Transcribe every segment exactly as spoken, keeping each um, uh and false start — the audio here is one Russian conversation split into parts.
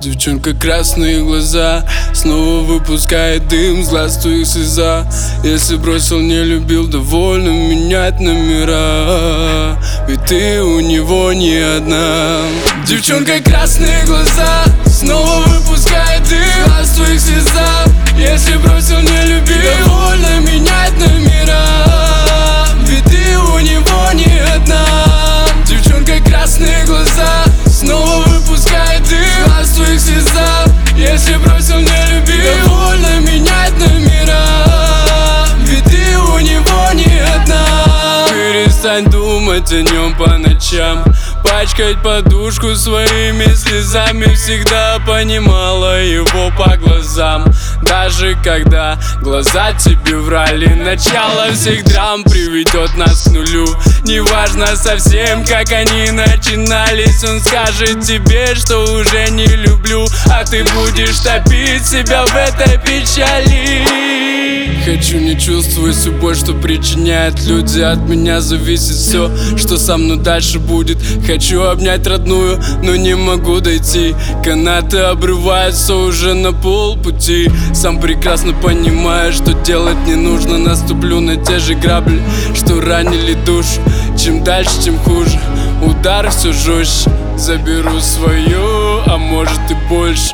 Девчонка, красные глаза, снова выпускает дым с глаз твоих слеза. Если бросил, не любил, довольно менять номера, ведь ты у него не одна. Девчонка, красные глаза, снова выпускает дым с глаз твоих слеза. Если бросил, не любил, довольно менять номера, ведь ты у него не одна. Девчонка, красные глаза, снова выпускает дым с глаз твоих слеза. Если бросил, не любил, довольно менять номера, ведь ты у него не одна. Перестань думать о нем по ночам, пачкать подушку своими слезами. Всегда понимала его по глазам, даже когда глаза тебе врали. Начало всех драм приведет нас к нулю. Неважно совсем, как они начинались. Он скажет тебе, что уже не люблю, а ты будешь топить себя в этой печали. Хочу не чувствовать всю боль, что причиняют люди. От меня зависит все, что со мной дальше будет. Хочу обнять родную, но не могу дойти. Канаты обрываются уже на полпути. Сам прекрасно понимаю, что делать не нужно. Наступлю на те же грабли, что ранили душу. Чем дальше, тем хуже, удар все жестче. Заберу свое, а может и больше.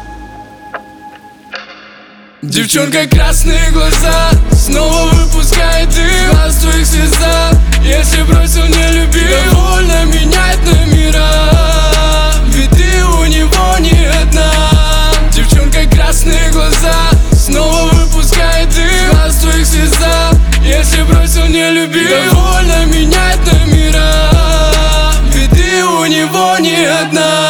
Девчонка, красные глаза, снова выпускает дым с глаз твоих слеза. Если бросил, не любил, довольно менять номера, ведь ты у него не одна. Девчонка, красные глаза, снова выпускает дым с глаз твоих слеза. Если бросил, не любил, довольно менять номера, ведь ты у него не одна.